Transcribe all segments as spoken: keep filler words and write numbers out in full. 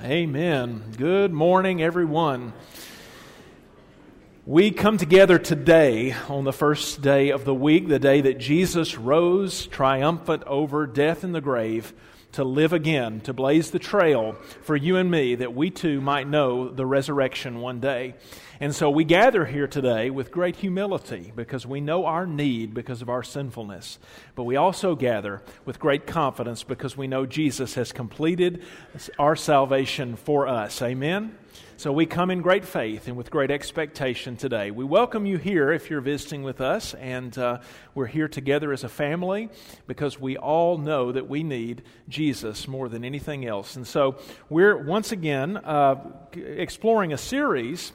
Amen. Good morning, everyone. We come together today on the first day of the week, the day that Jesus rose triumphant over death and the grave, to live again, to blaze the trail for you and me, that we too might know the resurrection one day. And so we gather here today with great humility because we know our need because of our sinfulness. But we also gather with great confidence because we know Jesus has completed our salvation for us. Amen? So we come in great faith and with great expectation today. We welcome you here if you're visiting with us, and uh, we're here together as a family because we all know that we need Jesus more than anything else. And so we're once again uh, exploring a series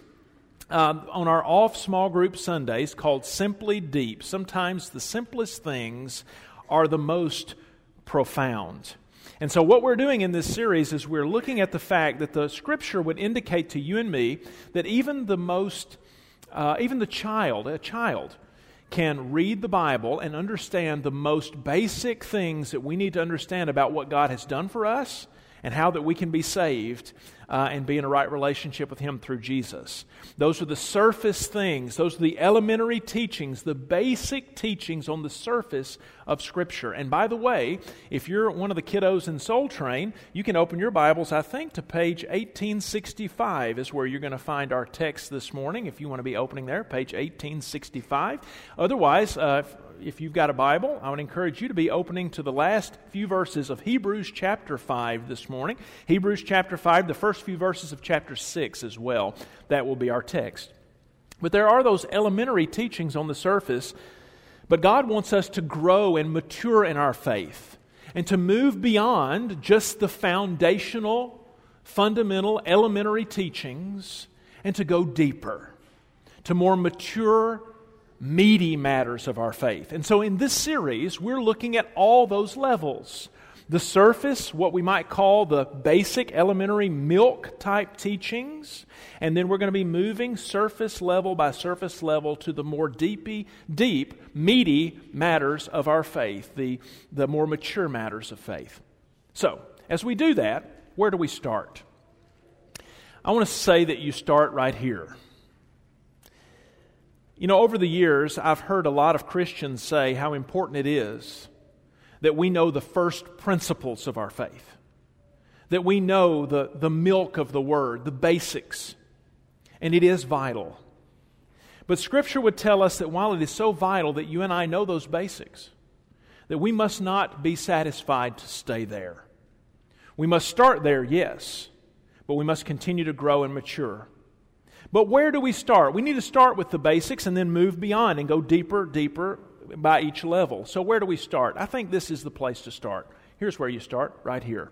Um, on our off small group Sundays called Simply Deep. Sometimes the simplest things are the most profound. And so what we're doing in this series is we're looking at the fact that the Scripture would indicate to you and me that even the most, uh, even the child, a child, can read the Bible and understand the most basic things that we need to understand about what God has done for us and how that we can be saved uh, and be in a right relationship with Him through Jesus. Those are the surface things. Those are the elementary teachings, the basic teachings on the surface of Scripture. And by the way, if you're one of the kiddos in Soul Train, you can open your Bibles, I think, to page eighteen sixty-five is where you're going to find our text this morning. If you want to be opening there, page eighteen sixty-five. Otherwise, uh, if you've got a Bible, I would encourage you to be opening to the last few verses of Hebrews chapter five this morning. Hebrews chapter five, the first few verses of chapter six as well. That will be our text. But there are those elementary teachings on the surface, but God wants us to grow and mature in our faith and to move beyond just the foundational, fundamental, elementary teachings and to go deeper, to more mature, meaty matters of our faith. And so in this series, we're looking at all those levels. The surface, what we might call the basic elementary milk type teachings, and then we're going to be moving surface level by surface level to the more deepy, deep, meaty matters of our faith, the, the more mature matters of faith. So, as we do that, where do we start? I want to say that you start right here. You know, over the years, I've heard a lot of Christians say how important it is that we know the first principles of our faith, that we know the, the milk of the Word, the basics, and it is vital. But Scripture would tell us that while it is so vital that you and I know those basics, that we must not be satisfied to stay there. We must start there, yes, but we must continue to grow and mature. But where do we start? We need to start with the basics and then move beyond and go deeper, deeper by each level. So where do we start? I think this is the place to start. Here's where you start, right here.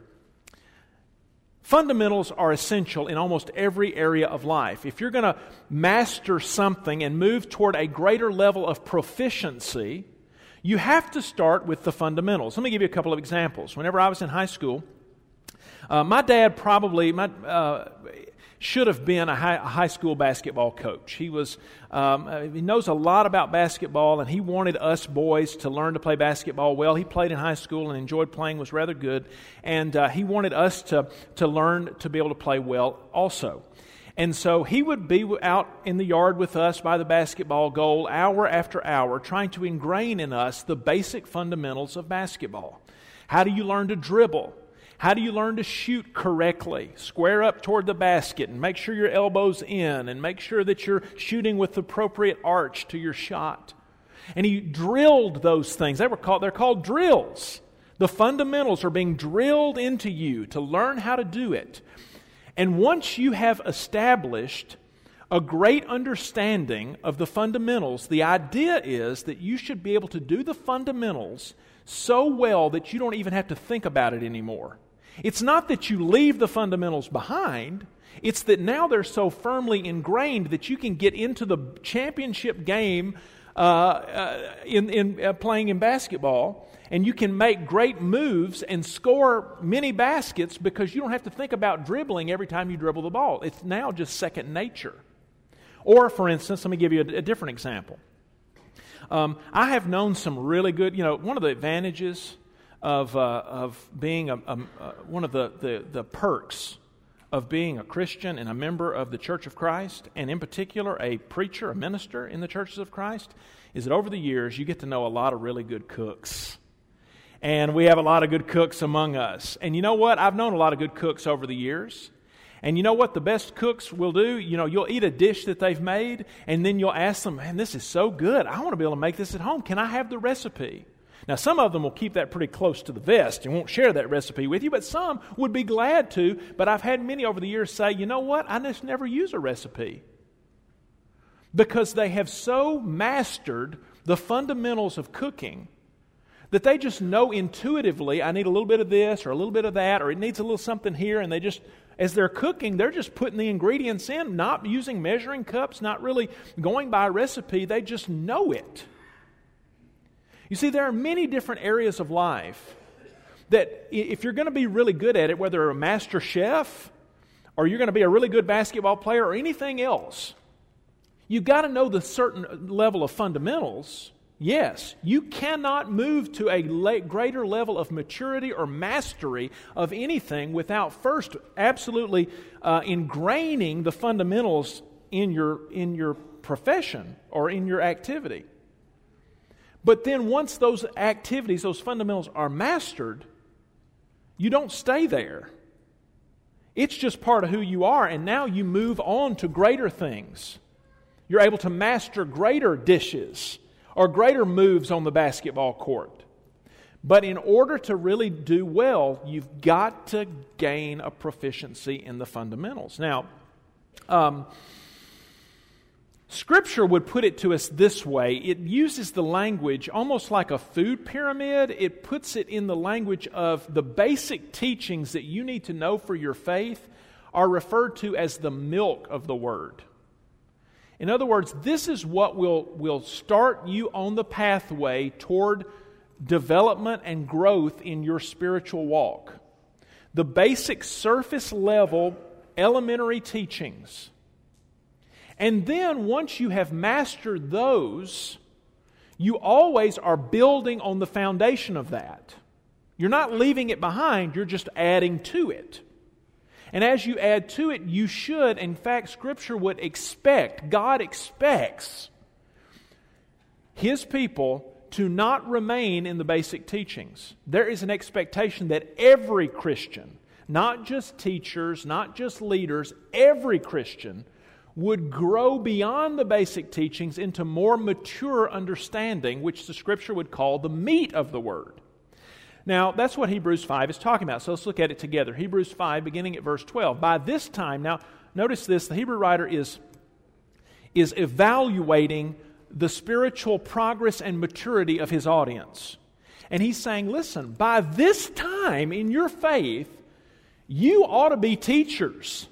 Fundamentals are essential in almost every area of life. If you're going to master something and move toward a greater level of proficiency, you have to start with the fundamentals. Let me give you a couple of examples. Whenever I was in high school, uh, my dad probably... my. Uh, should have been a high, a high school basketball coach. He was um, he knows a lot about basketball, and he wanted us boys to learn to play basketball well. He played in high school and enjoyed playing, was rather good, and uh, he wanted us to, to learn to be able to play well also. And so he would be out in the yard with us by the basketball goal hour after hour, trying to ingrain in us the basic fundamentals of basketball. How do you learn to dribble? How do you learn to shoot correctly? Square up toward the basket and make sure your elbow's in and make sure that you're shooting with the appropriate arch to your shot. And he drilled those things. They were called, they're called drills. The fundamentals are being drilled into you to learn how to do it. And once you have established a great understanding of the fundamentals, the idea is that you should be able to do the fundamentals so well that you don't even have to think about it anymore. It's not that you leave the fundamentals behind. It's that now they're so firmly ingrained that you can get into the championship game uh, uh, in, in uh, playing in basketball, and you can make great moves and score many baskets because you don't have to think about dribbling every time you dribble the ball. It's now just second nature. Or, for instance, let me give you a, a different example. Um, I have known some really good, you know, one of the advantages of uh, of being a, a, a, one of the, the, the perks of being a Christian and a member of the Church of Christ, and in particular a preacher, a minister in the churches of Christ, is that over the years you get to know a lot of really good cooks. And we have a lot of good cooks among us. And you know what? I've known a lot of good cooks over the years. And you know what the best cooks will do? You know, you'll eat a dish that they've made, and then you'll ask them, man, this is so good. I want to be able to make this at home. Can I have the recipe? Now, some of them will keep that pretty close to the vest and won't share that recipe with you, but some would be glad to. But I've had many over the years say, you know what? I just never use a recipe. Because they have so mastered the fundamentals of cooking that they just know intuitively, I need a little bit of this or a little bit of that, or it needs a little something here, and they just, as they're cooking, they're just putting the ingredients in, not using measuring cups, not really going by a recipe. They just know it. You see, there are many different areas of life that if you're going to be really good at it, whether you're a master chef or you're going to be a really good basketball player or anything else, you've got to know the certain level of fundamentals. Yes, you cannot move to a greater level of maturity or mastery of anything without first absolutely uh, ingraining the fundamentals in your in your profession or in your activity. But then once those activities, those fundamentals are mastered, you don't stay there. It's just part of who you are, and now you move on to greater things. You're able to master greater dishes or greater moves on the basketball court. But in order to really do well, you've got to gain a proficiency in the fundamentals. Now, um, Scripture would put it to us this way. It uses the language almost like a food pyramid. It puts it in the language of the basic teachings that you need to know for your faith are referred to as the milk of the Word. In other words, this is what will, will start you on the pathway toward development and growth in your spiritual walk. The basic surface level elementary teachings. And then once you have mastered those, you always are building on the foundation of that. You're not leaving it behind, you're just adding to it. And as you add to it, you should, in fact, Scripture would expect, God expects His people to not remain in the basic teachings. There is an expectation that every Christian, not just teachers, not just leaders, every Christian would grow beyond the basic teachings into more mature understanding, which the Scripture would call the meat of the Word. Now, that's what Hebrews five is talking about, so let's look at it together. Hebrews five, beginning at verse twelve. By this time, now, notice this, the Hebrew writer is, is evaluating the spiritual progress and maturity of his audience. And he's saying, listen, by this time in your faith, you ought to be teachers.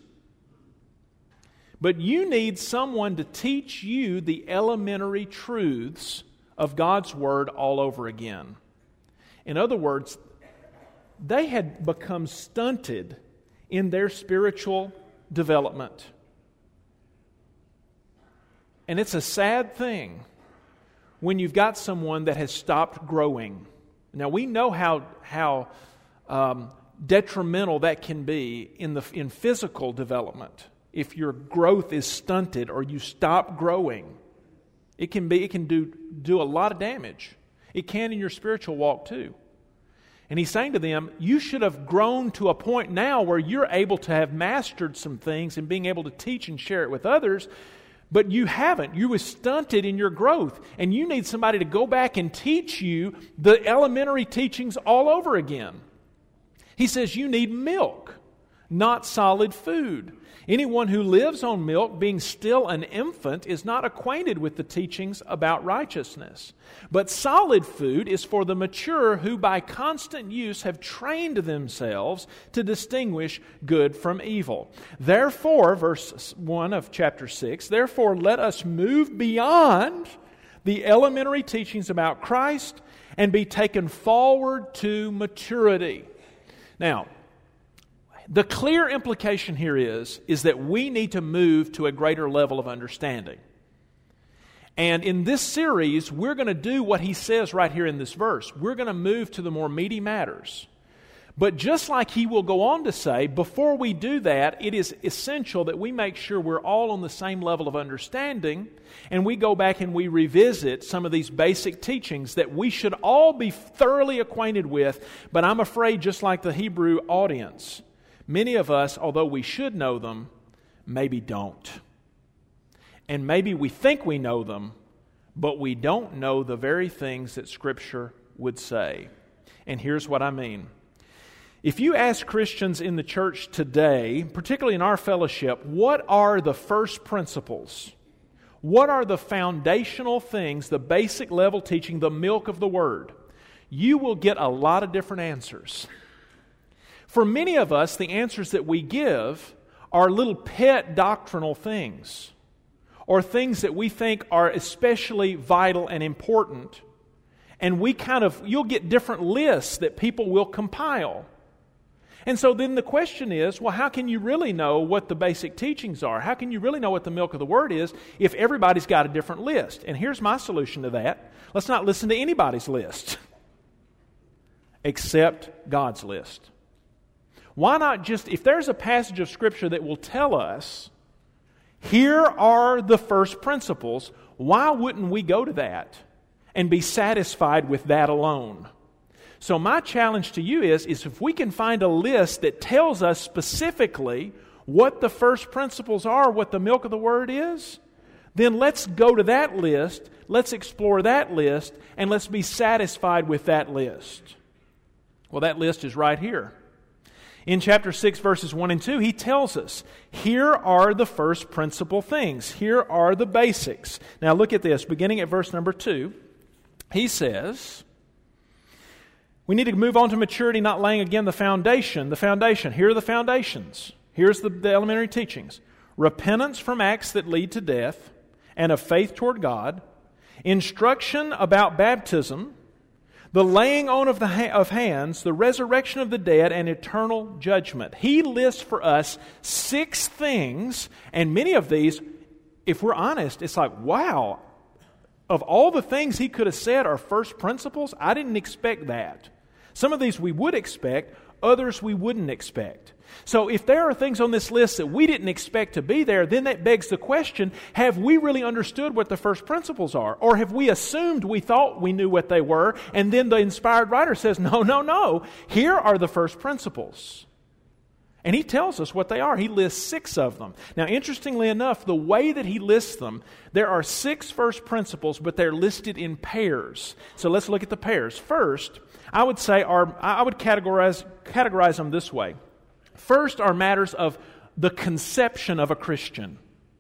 But you need someone to teach you the elementary truths of God's Word all over again. In other words, they had become stunted in their spiritual development. And it's a sad thing when you've got someone that has stopped growing. Now, we know how, how um, detrimental that can be in the in physical development. If your growth is stunted or you stop growing, it can be it can do do a lot of damage. It can in your spiritual walk too. And he's saying to them, you should have grown to a point now where you're able to have mastered some things and being able to teach and share it with others, but you haven't. You were stunted in your growth, and you need somebody to go back and teach you the elementary teachings all over again. He says you need milk, not solid food. Anyone who lives on milk, being still an infant, is not acquainted with the teachings about righteousness. But solid food is for the mature who by constant use have trained themselves to distinguish good from evil. Therefore, verse one of chapter six, therefore let us move beyond the elementary teachings about Christ and be taken forward to maturity. Now, the clear implication here is, is that we need to move to a greater level of understanding. And in this series, we're going to do what he says right here in this verse. We're going to move to the more meaty matters. But just like he will go on to say, before we do that, it is essential that we make sure we're all on the same level of understanding, and we go back and we revisit some of these basic teachings that we should all be thoroughly acquainted with. But I'm afraid, just like the Hebrew audience, many of us, although we should know them, maybe don't. And maybe we think we know them, but we don't know the very things that Scripture would say. And here's what I mean. If you ask Christians in the church today, particularly in our fellowship, what are the first principles? What are the foundational things, the basic level teaching, the milk of the Word? You will get a lot of different answers. For many of us, the answers that we give are little pet doctrinal things, or things that we think are especially vital and important. And we kind of, you'll get different lists that people will compile. And so then the question is, well, how can you really know what the basic teachings are? How can you really know what the milk of the Word is if everybody's got a different list? And here's my solution to that. Let's not listen to anybody's list except God's list. Why not just, if there's a passage of Scripture that will tell us, here are the first principles, why wouldn't we go to that and be satisfied with that alone? So my challenge to you is, is if we can find a list that tells us specifically what the first principles are, what the milk of the Word is, then let's go to that list, let's explore that list, and let's be satisfied with that list. Well, that list is right here. In chapter six, verses one and two, he tells us, here are the first principal things. Here are the basics. Now look at this, beginning at verse number two. He says, we need to move on to maturity, not laying again the foundation. The foundation. Here are the foundations. Here's the, the elementary teachings. Repentance from acts that lead to death, and of faith toward God. Instruction about baptism. The laying on of, the ha- of hands, the resurrection of the dead, and eternal judgment. He lists for us six things, and many of these, if we're honest, it's like, wow, of all the things he could have said are first principles, I didn't expect that. Some of these we would expect, others we wouldn't expect. So if there are things on this list that we didn't expect to be there, then that begs the question, have we really understood what the first principles are? Or have we assumed we thought we knew what they were, and then the inspired writer says, no, no, no, here are the first principles. And he tells us what they are. He lists six of them. Now, interestingly enough, the way that he lists them, there are six first principles, but they're listed in pairs. So let's look at the pairs. First, I would say, are, I would categorize, categorize them this way. First are matters of the conception of a Christian.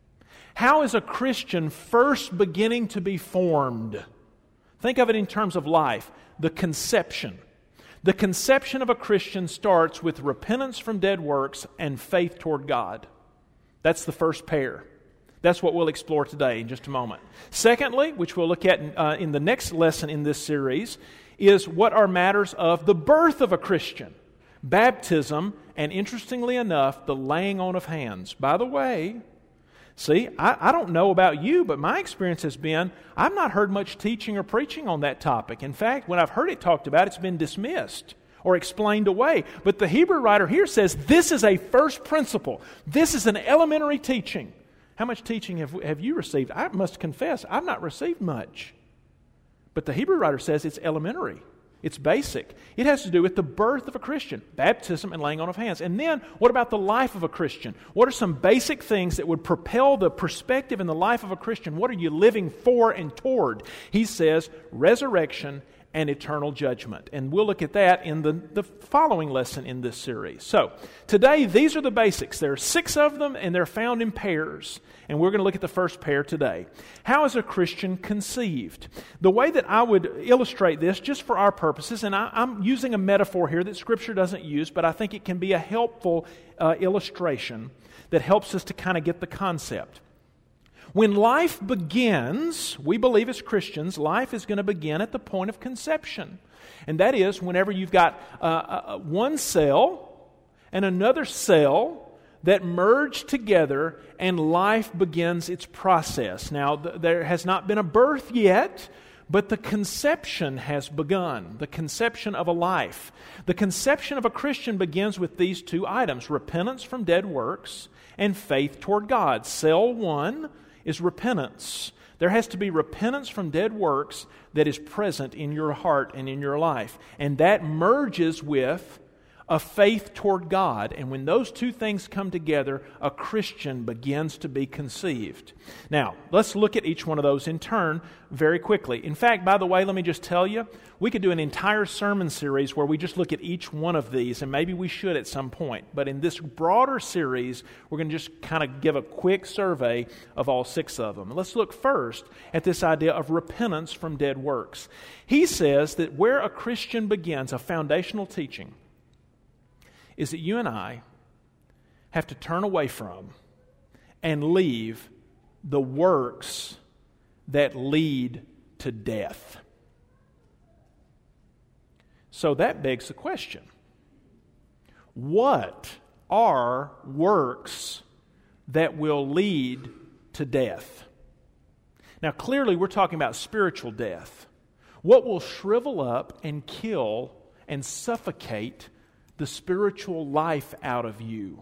How is a Christian first beginning to be formed? Think of it in terms of life. The conception. The conception of a Christian starts with repentance from dead works and faith toward God. That's the first pair. That's what we'll explore today in just a moment. Secondly, which we'll look at in, uh, in the next lesson in this series, is what are matters of the birth of a Christian. Baptism, and interestingly enough, the laying on of hands. By the way, see, I, I don't know about you, but my experience has been, I've not heard much teaching or preaching on that topic. In fact, when I've heard it talked about, it's been dismissed or explained away. But the Hebrew writer here says, this is a first principle. This is an elementary teaching. How much teaching have, have you received? I must confess, I've not received much. But the Hebrew writer says it's elementary. It's basic. It has to do with the birth of a Christian, baptism and laying on of hands. And then, what about the life of a Christian? What are some basic things that would propel the perspective in the life of a Christian? What are you living for and toward? He says, resurrection and eternal judgment. And we'll look at that in the, the following lesson in this series. So, today, these are the basics. There are six of them, and they're found in pairs. And we're going to look at the first pair today. How is a Christian conceived? The way that I would illustrate this, just for our purposes, and I, I'm using a metaphor here that Scripture doesn't use, but I think it can be a helpful uh, illustration that helps us to kind of get the concept. When life begins, we believe as Christians, life is going to begin at the point of conception. And that is whenever you've got uh, uh, one cell and another cell that merge together and life begins its process. Now, th- there has not been a birth yet, But the conception has begun, the conception of a life. The conception of a Christian begins with these two items, repentance from dead works and faith toward God. Cell one is repentance. There has to be repentance from dead works that is present in your heart and in your life. And that merges with a faith toward God. And when those two things come together, a Christian begins to be conceived. Now, let's look at each one of those in turn very quickly. In fact, by the way, let me just tell you, we could do an entire sermon series where we just look at each one of these, and maybe we should at some point. But in this broader series, we're going to just kind of give a quick survey of all six of them. Let's look first at this idea of repentance from dead works. He says that where a Christian begins, a foundational teaching, is that you and I have to turn away from and leave the works that lead to death. So that begs the question, what are works that will lead to death? Now, clearly we're talking about spiritual death. What will shrivel up and kill and suffocate the spiritual life out of you?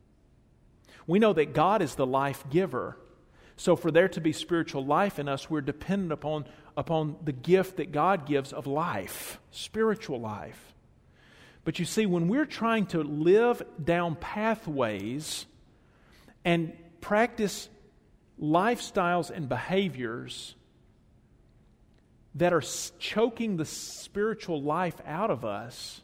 We know that God is the life giver. So for there to be spiritual life in us, we're dependent upon, upon the gift that God gives of life, spiritual life. But you see, when we're trying to live down pathways and practice lifestyles and behaviors that are choking the spiritual life out of us,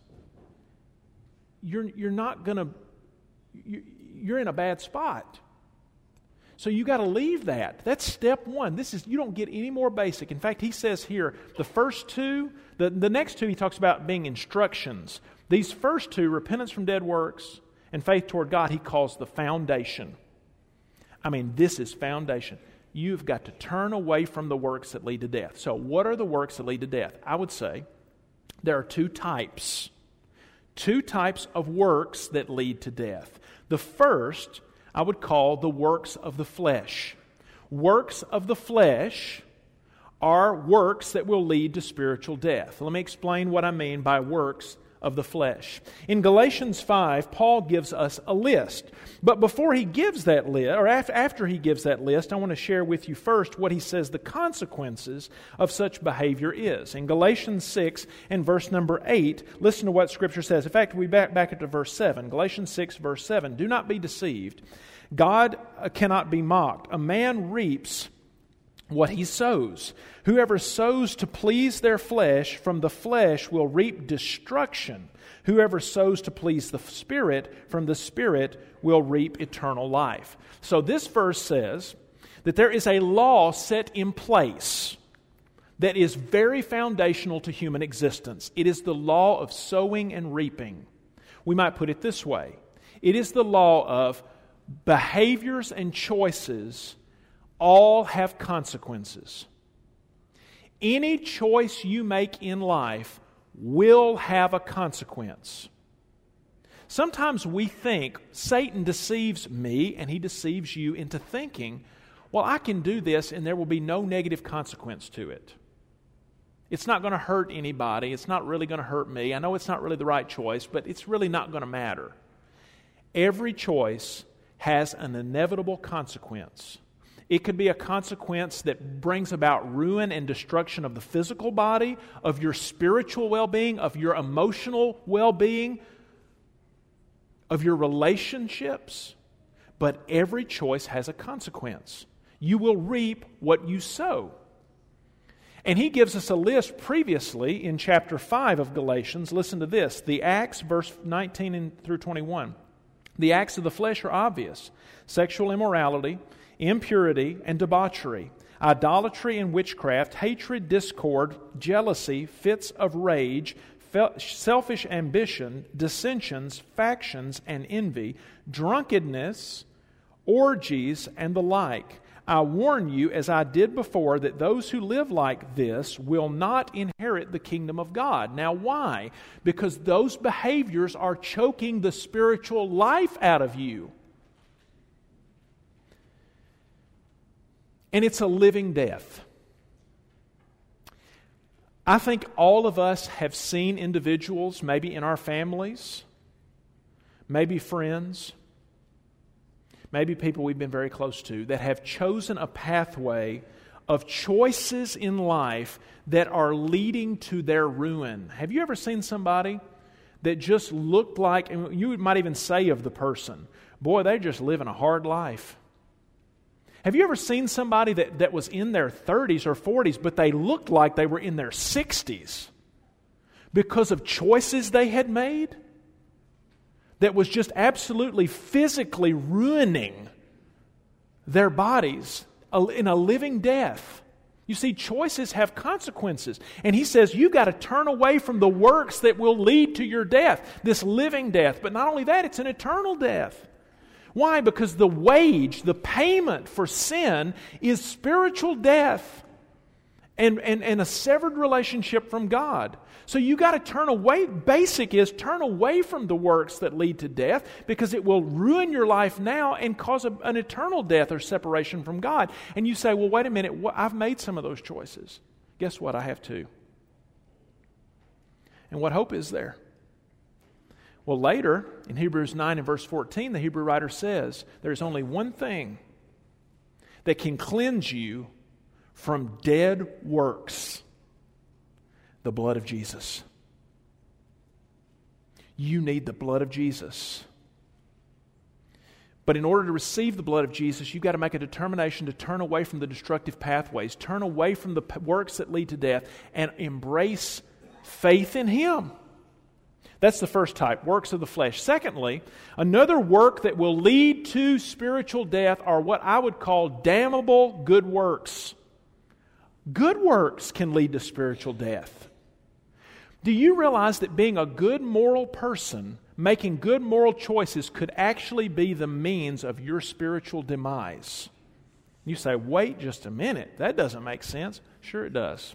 You're, you're not going to, you're in a bad spot. So you got to leave that. That's step one. This is, you don't get any more basic. In fact, he says here, the first two, the, the next two he talks about being instructions. These first two, repentance from dead works and faith toward God, he calls the foundation. I mean, this is foundation. You've got to turn away from the works that lead to death. So what are the works that lead to death? I would say there are two types. Two types of works that lead to death. The first, I would call the works of the flesh. Works of the flesh are works that will lead to spiritual death. Let me explain what I mean by works of the flesh. In Galatians five, Paul gives us a list. But before he gives that list, or after he gives that list, I want to share with you first what he says the consequences of such behavior is. In Galatians six and verse number eight, listen to what Scripture says. In fact, we back back to verse seven. Galatians six, verse seven. Do not be deceived. God cannot be mocked. A man reaps what he sows. Whoever sows to please their flesh, from the flesh will reap destruction. Whoever sows to please the Spirit, from the Spirit will reap eternal life. So this verse says that there is a law set in place that is very foundational to human existence. It is the law of sowing and reaping. We might put it this way. It is the law of behaviors and choices all have consequences. Any choice you make in life will have a consequence. Sometimes we think, Satan deceives me and he deceives you into thinking, well, I can do this and there will be no negative consequence to it. It's not going to hurt anybody. It's not really going to hurt me. I know it's not really the right choice, but it's really not going to matter. Every choice has an inevitable consequence. It could be a consequence that brings about ruin and destruction of the physical body, of your spiritual well-being, of your emotional well-being, of your relationships. But every choice has a consequence. You will reap what you sow. And he gives us a list previously in chapter five of Galatians. Listen to this. The acts, verse nineteen through twenty-one. The acts of the flesh are obvious. Sexual immorality, impurity and debauchery, idolatry and witchcraft, hatred, discord, jealousy, fits of rage, selfish ambition, dissensions, factions, and envy, drunkenness, orgies, and the like. I warn you, as I did before, that those who live like this will not inherit the kingdom of God. Now, why? Because those behaviors are choking the spiritual life out of you. And it's a living death. I think all of us have seen individuals, maybe in our families, maybe friends, maybe people we've been very close to, that have chosen a pathway of choices in life that are leading to their ruin. Have you ever seen somebody that just looked like, and you might even say of the person, boy, they're just living a hard life? Have you ever seen somebody that, that was in their thirties or forties, but they looked like they were in their sixties because of choices they had made that was just absolutely physically ruining their bodies in a living death? You see, choices have consequences. And he says you've got to turn away from the works that will lead to your death, this living death. But not only that, it's an eternal death. Why? Because the wage, the payment for sin is spiritual death and, and, and a severed relationship from God. So you got to turn away. Basic is turn away from the works that lead to death, because it will ruin your life now and cause a, an eternal death or separation from God. And you say, well, wait a minute, I've made some of those choices. Guess what? I have too. And what hope is there? Well, later, in Hebrews nine and verse fourteen, the Hebrew writer says, there's only one thing that can cleanse you from dead works: the blood of Jesus. You need the blood of Jesus. But in order to receive the blood of Jesus, you've got to make a determination to turn away from the destructive pathways, turn away from the works that lead to death, and embrace faith in Him. That's the first type, works of the flesh. Secondly, another work that will lead to spiritual death are what I would call damnable good works. Good works can lead to spiritual death. Do you realize that being a good moral person, making good moral choices, could actually be the means of your spiritual demise? You say, wait just a minute, that doesn't make sense. Sure it does.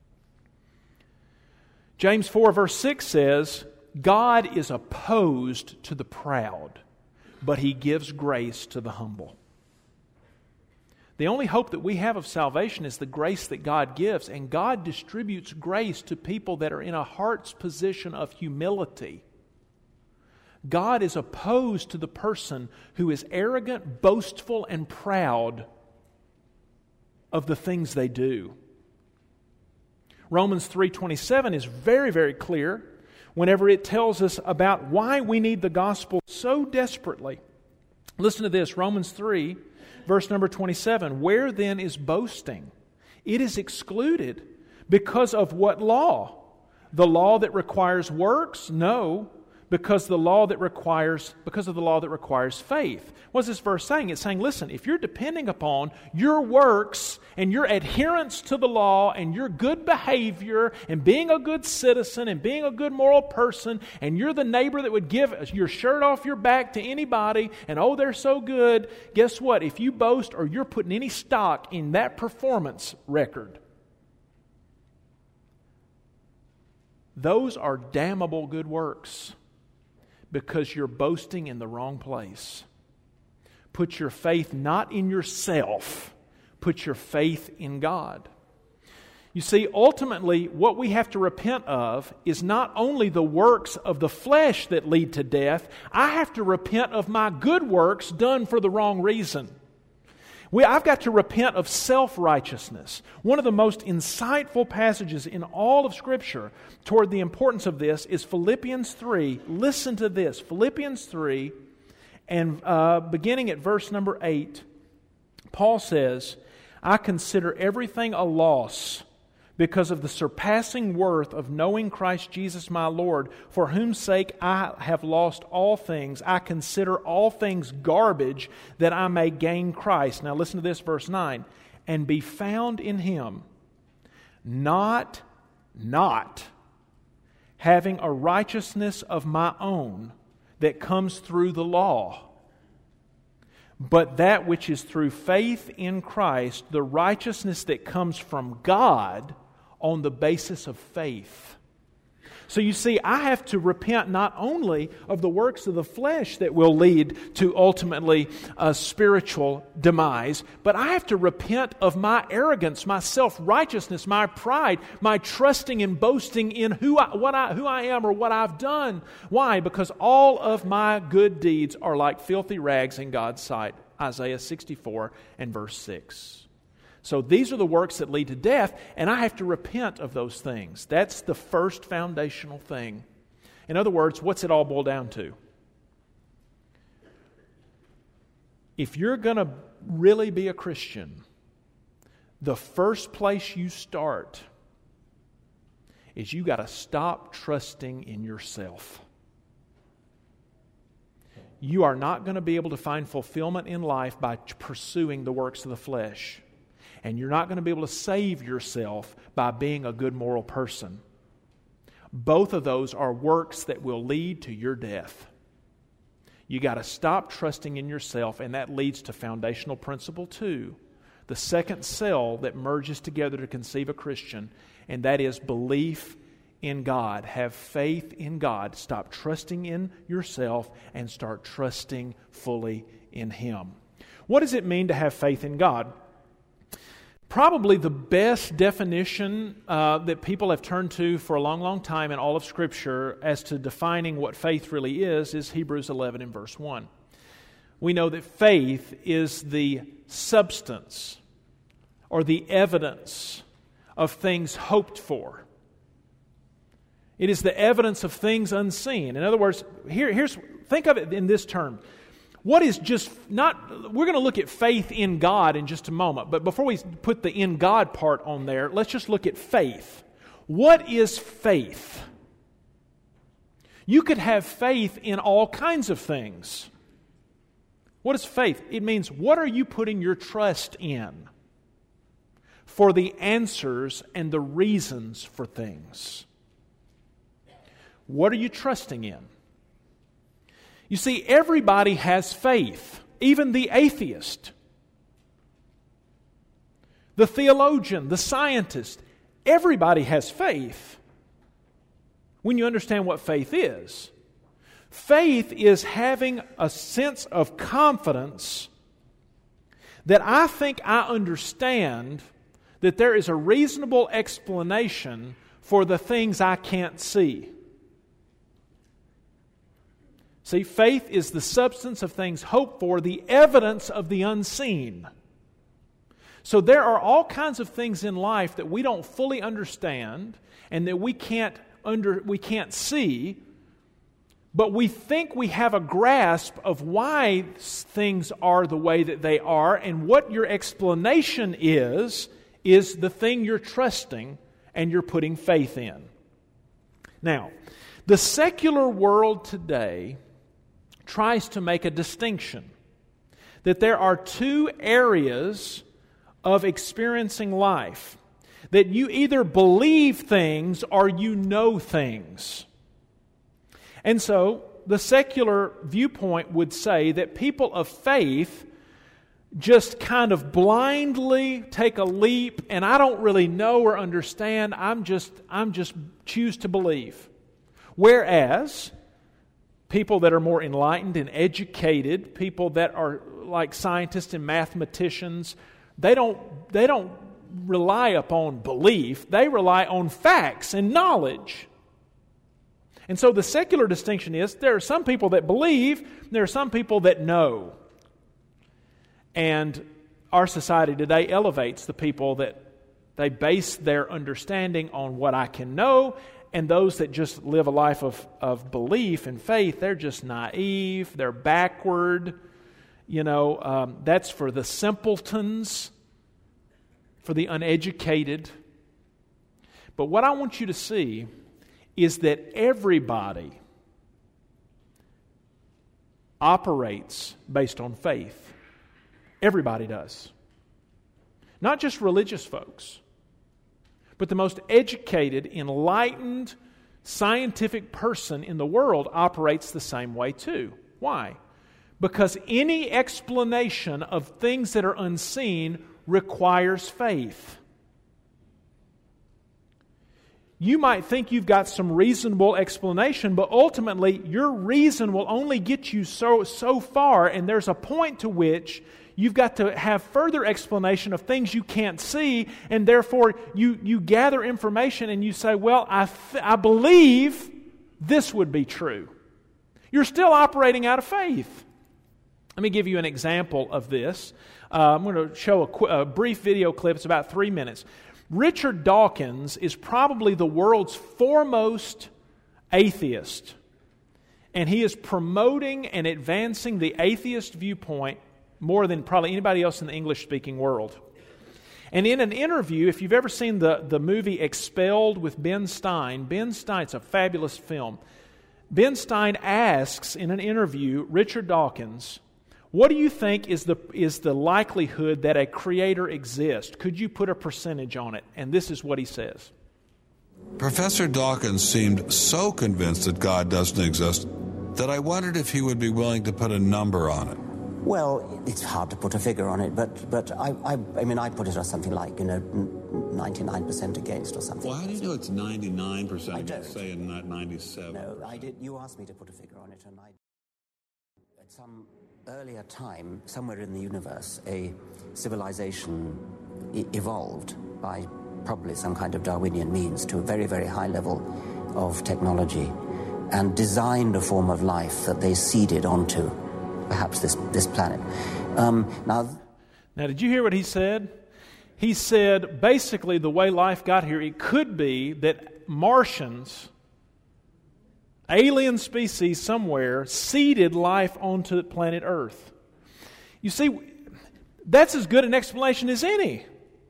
James four verse six says, God is opposed to the proud, but He gives grace to the humble. The only hope that we have of salvation is the grace that God gives, and God distributes grace to people that are in a heart's position of humility. God is opposed to the person who is arrogant, boastful, and proud of the things they do. Romans three twenty-seven is very, very clear whenever it tells us about why we need the gospel so desperately. Listen to this, Romans three, verse number twenty-seven. Where then is boasting? It is excluded. Because of what law? The law that requires works? No, because the law that requires because of the law that requires faith. What's this verse saying? It's saying, listen, if you're depending upon your works and your adherence to the law and your good behavior and being a good citizen and being a good moral person, and you're the neighbor that would give your shirt off your back to anybody and oh, they're so good, guess what? If you boast or you're putting any stock in that performance record, those are damnable good works, because you're boasting in the wrong place. Put your faith not in yourself. Put your faith in God. You see, ultimately, what we have to repent of is not only the works of the flesh that lead to death. I have to repent of my good works done for the wrong reason. We, I've got to repent of self-righteousness. One of the most insightful passages in all of Scripture toward the importance of this is Philippians three. Listen to this. Philippians three, and uh, beginning at verse number eight, Paul says, I consider everything a loss because of the surpassing worth of knowing Christ Jesus my Lord, for whose sake I have lost all things. I consider all things garbage that I may gain Christ. Now listen to this, verse nine. And be found in Him, not, not having a righteousness of my own that comes through the law, but that which is through faith in Christ, the righteousness that comes from God on the basis of faith. So you see, I have to repent not only of the works of the flesh that will lead to ultimately a spiritual demise, but I have to repent of my arrogance, my self-righteousness, my pride, my trusting and boasting in who I, what I, who I am or what I've done. Why? Because all of my good deeds are like filthy rags in God's sight. Isaiah sixty-four and verse six. So these are the works that lead to death, and I have to repent of those things. That's the first foundational thing. In other words, what's it all boil down to? If you're going to really be a Christian, the first place you start is you got to stop trusting in yourself. You are not going to be able to find fulfillment in life by pursuing the works of the flesh. And you're not going to be able to save yourself by being a good moral person. Both of those are works that will lead to your death. You got to stop trusting in yourself, and that leads to foundational principle two, the second cell that merges together to conceive a Christian, and that is belief in God. Have faith in God. Stop trusting in yourself and start trusting fully in Him. What does it mean to have faith in God? Probably the best definition uh, that people have turned to for a long, long time in all of Scripture as to defining what faith really is, is Hebrews eleven and verse one. We know that faith is the substance or the evidence of things hoped for. It is the evidence of things unseen. In other words, here, here's think of it in this term. What is just not, we're going to look at faith in God in just a moment, but before we put the in God part on there, let's just look at faith. What is faith? You could have faith in all kinds of things. What is faith? It means, what are you putting your trust in for the answers and the reasons for things? What are you trusting in? You see, everybody has faith, even the atheist, the theologian, the scientist. Everybody has faith when you understand what faith is. Faith is having a sense of confidence that I think I understand that there is a reasonable explanation for the things I can't see. See, faith is the substance of things hoped for, the evidence of the unseen. So there are all kinds of things in life that we don't fully understand and that we can't under we can't see, but we think we have a grasp of why things are the way that they are, and what your explanation is is the thing you're trusting and you're putting faith in. Now, the secular world today tries to make a distinction that there are two areas of experiencing life, that you either believe things or you know things. And so the secular viewpoint would say that people of faith just kind of blindly take a leap, and I don't really know or understand, I'm just I'm just choose to believe. Whereas people that are more enlightened and educated, people that are like scientists and mathematicians, they don't they don't rely upon belief, they rely on facts and knowledge. And so the secular distinction is there are some people that believe, there are some people that know. And our society today elevates the people that they base their understanding on what I can know, and those that just live a life of, of belief and faith, they're just naive, they're backward. You know, um, that's for the simpletons, for the uneducated. But what I want you to see is that everybody operates based on faith. Everybody does. Not just religious folks, but the most educated, enlightened, scientific person in the world operates the same way too. Why? Because any explanation of things that are unseen requires faith. You might think you've got some reasonable explanation, but ultimately your reason will only get you so so far, and there's a point to which you've got to have further explanation of things you can't see, and therefore you, you gather information and you say, well, I, th- I believe this would be true. You're still operating out of faith. Let me give you an example of this. Uh, I'm going to show a, qu- a brief video clip. It's about three minutes. Richard Dawkins is probably the world's foremost atheist, and he is promoting and advancing the atheist viewpoint more than probably anybody else in the English-speaking world. And in an interview, if you've ever seen the, the movie Expelled with Ben Stein, Ben Stein, it's a fabulous film. Ben Stein asks in an interview Richard Dawkins, what do you think is the is the likelihood that a creator exists? Could you put a percentage on it? And this is what he says. Professor Dawkins seemed so convinced that God doesn't exist that I wondered if he would be willing to put a number on it. Well, it's hard to put a figure on it, but but I I, I mean, I put it as something like, you know, ninety-nine percent against or something. Well, how do you know it's ninety-nine percent? I don't. Say in not ninety-seven. No, I did. You asked me to put a figure on it, and I... At some earlier time, somewhere in the universe, a civilization e- evolved by probably some kind of Darwinian means to a very, very high level of technology and designed a form of life that they seeded onto perhaps this, this planet. Um, now, now, did you hear what he said? He said, basically, the way life got here, it could be that Martians, alien species somewhere, seeded life onto planet Earth. You see, that's as good an explanation as any.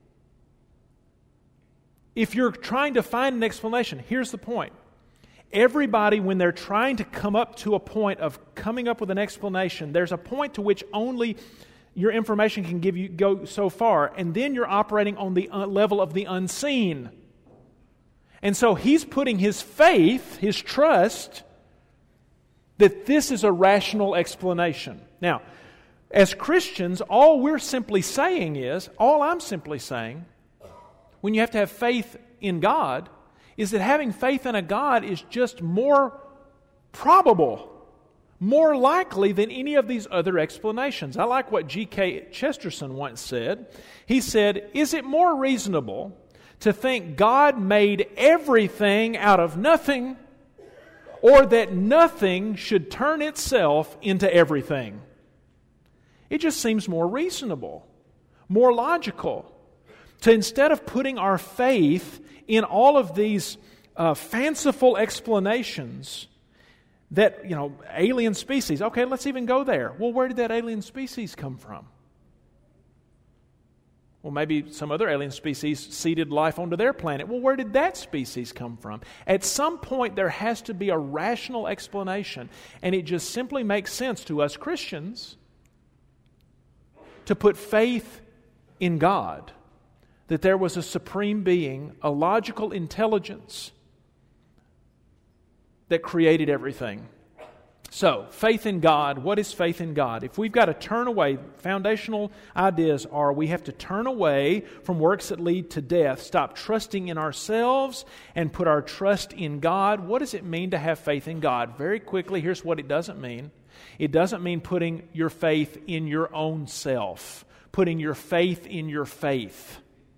If you're trying to find an explanation, here's the point. Everybody, when they're trying to come up to a point of coming up with an explanation, there's a point to which only your information can give you go so far, and then you're operating on the level of the unseen. And so he's putting his faith, his trust, that this is a rational explanation. Now, as Christians, all we're simply saying is, all I'm simply saying, when you have to have faith in God, is that having faith in a God is just more probable, more likely than any of these other explanations. I like what G K Chesterton once said. He said, is it more reasonable to think God made everything out of nothing, or that nothing should turn itself into everything? It just seems more reasonable, more logical, to instead of putting our faith in all of these uh, fanciful explanations that, you know, alien species, okay, let's even go there. Well, where did that alien species come from? Well, maybe some other alien species seeded life onto their planet. Well, where did that species come from? At some point, there has to be a rational explanation, and it just simply makes sense to us Christians to put faith in God, that there was a supreme being, a logical intelligence that created everything. So, faith in God. What is faith in God? If we've got to turn away, foundational ideas are we have to turn away from works that lead to death, stop trusting in ourselves, and put our trust in God. What does it mean to have faith in God? Very quickly, here's what it doesn't mean. It doesn't mean putting your faith in your own self, putting your faith in your faith.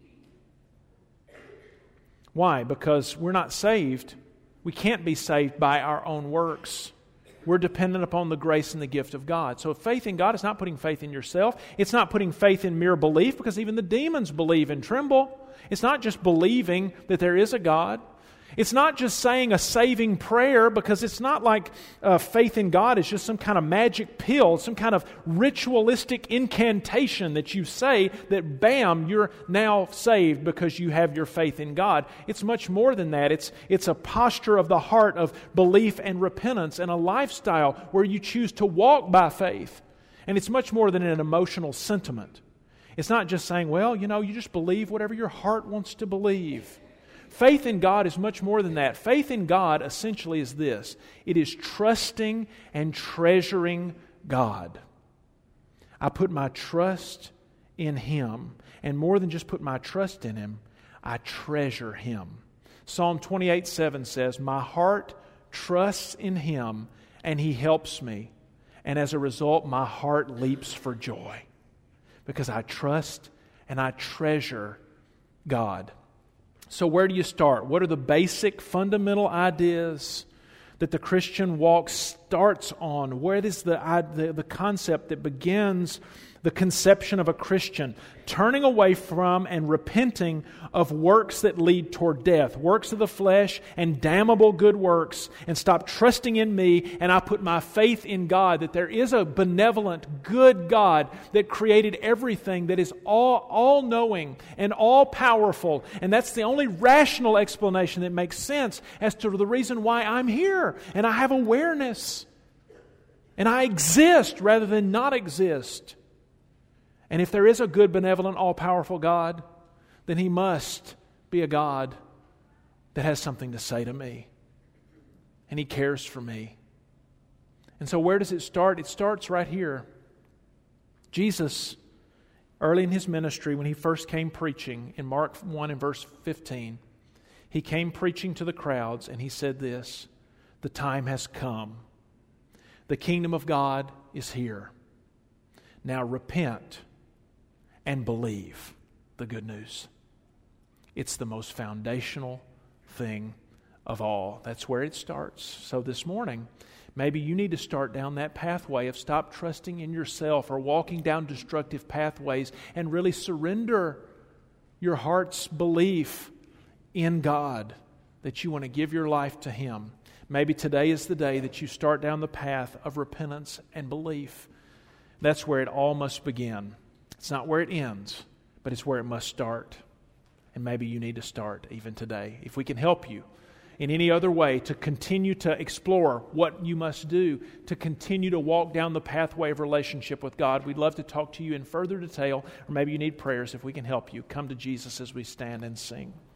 Why? Because we're not saved. We can't be saved by our own works. We're dependent upon the grace and the gift of God. So faith in God is not putting faith in yourself. It's not putting faith in mere belief, because even the demons believe and tremble. It's not just believing that there is a God. It's not just saying a saving prayer, because it's not like uh, faith in God is just some kind of magic pill, some kind of ritualistic incantation that you say that, bam, you're now saved because you have your faith in God. It's much more than that. It's, it's a posture of the heart of belief and repentance, and a lifestyle where you choose to walk by faith. And it's much more than an emotional sentiment. It's not just saying, well, you know, you just believe whatever your heart wants to believe. Faith in God is much more than that. Faith in God essentially is this. It is trusting and treasuring God. I put my trust in Him. And more than just put my trust in Him, I treasure Him. Psalm twenty-eight seven says, "My heart trusts in Him, and He helps me. And as a result, my heart leaps for joy." Because I trust and I treasure God. So where do you start? What are the basic fundamental ideas that the Christian walk starts on? Where is the, the, the concept that begins the conception of a Christian? Turning away from and repenting of works that lead toward death, works of the flesh and damnable good works, and stop trusting in me, and I put my faith in God, that there is a benevolent, good God that created everything, that is all, all-knowing and all-powerful, and that's the only rational explanation that makes sense as to the reason why I'm here, and I have awareness, and I exist rather than not exist. And if there is a good, benevolent, all-powerful God, then He must be a God that has something to say to me. And He cares for me. And so where does it start? It starts right here. Jesus, early in His ministry, when He first came preaching, in Mark one and verse fifteen, He came preaching to the crowds, and He said this, "The time has come. The kingdom of God is here. Now repent and believe the good news." It's the most foundational thing of all. That's where it starts. So this morning, maybe you need to start down that pathway of stop trusting in yourself or walking down destructive pathways and really surrender your heart's belief in God, that you want to give your life to Him. Maybe today is the day that you start down the path of repentance and belief. That's where it all must begin. It's not where it ends, but it's where it must start. And maybe you need to start even today. If we can help you in any other way to continue to explore what you must do to continue to walk down the pathway of relationship with God, we'd love to talk to you in further detail, or maybe you need prayers. If we can help you, come to Jesus as we stand and sing.